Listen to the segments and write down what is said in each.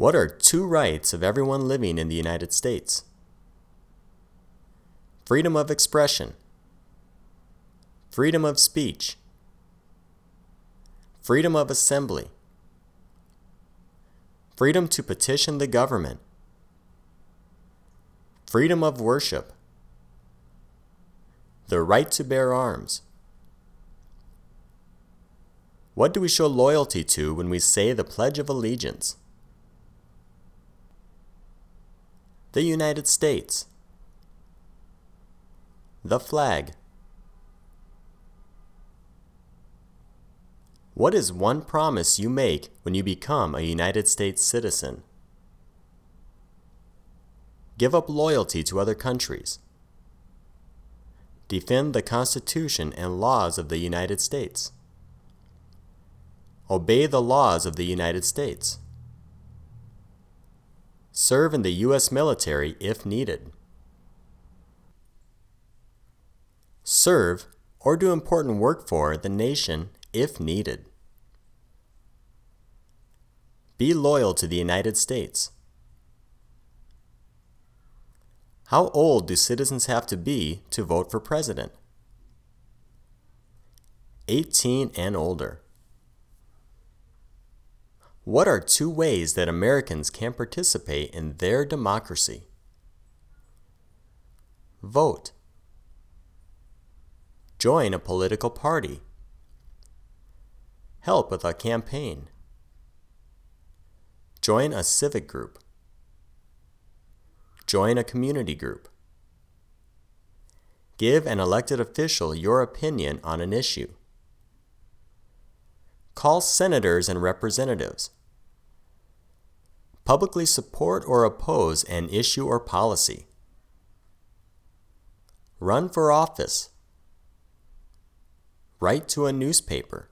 What are two rights of everyone living in the United States? Freedom of expression, freedom of speech, freedom of assembly, freedom to petition the government, freedom of worship, the right to bear arms. What do we show loyalty to when we say the Pledge of Allegiance? The United States. The flag. What is one promise you make when you become a United States citizen? Give up loyalty to other countries. Defend the Constitution and laws of the United States. Obey the laws of the United States. Serve in the U.S. military if needed. Serve or do important work for the nation if needed. Be loyal to the United States. How old do citizens have to be to vote for president? 18 and older. What are two ways that Americans can participate in their democracy? Vote. Join a political party. Help with a campaign. Join a civic group. Join a community group. Give an elected official your opinion on an issue. Call senators and representatives. Publicly support or oppose an issue or policy. Run for office. Write to a newspaper.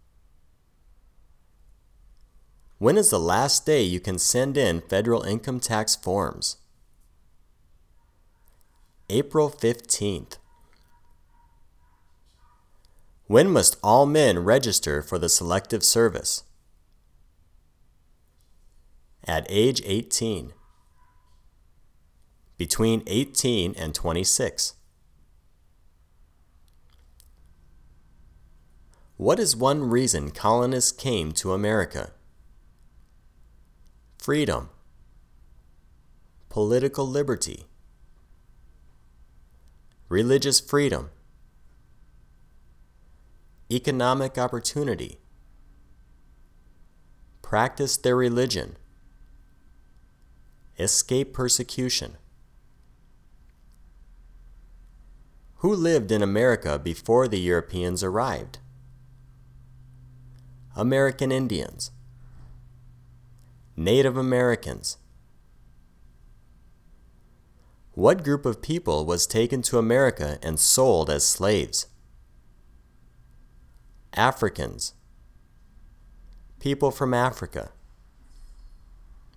When is the last day you can send in federal income tax forms? April 15th. When must all men register for the Selective Service? At age 18. Between 18 and 26. What is one reason colonists came to America? Freedom. Political liberty. Religious freedom. Economic opportunity. Practice their religion. Escape persecution. Who lived in America before the Europeans arrived? American Indians. Native Americans. What group of people was taken to America and sold as slaves? Africans. People from Africa.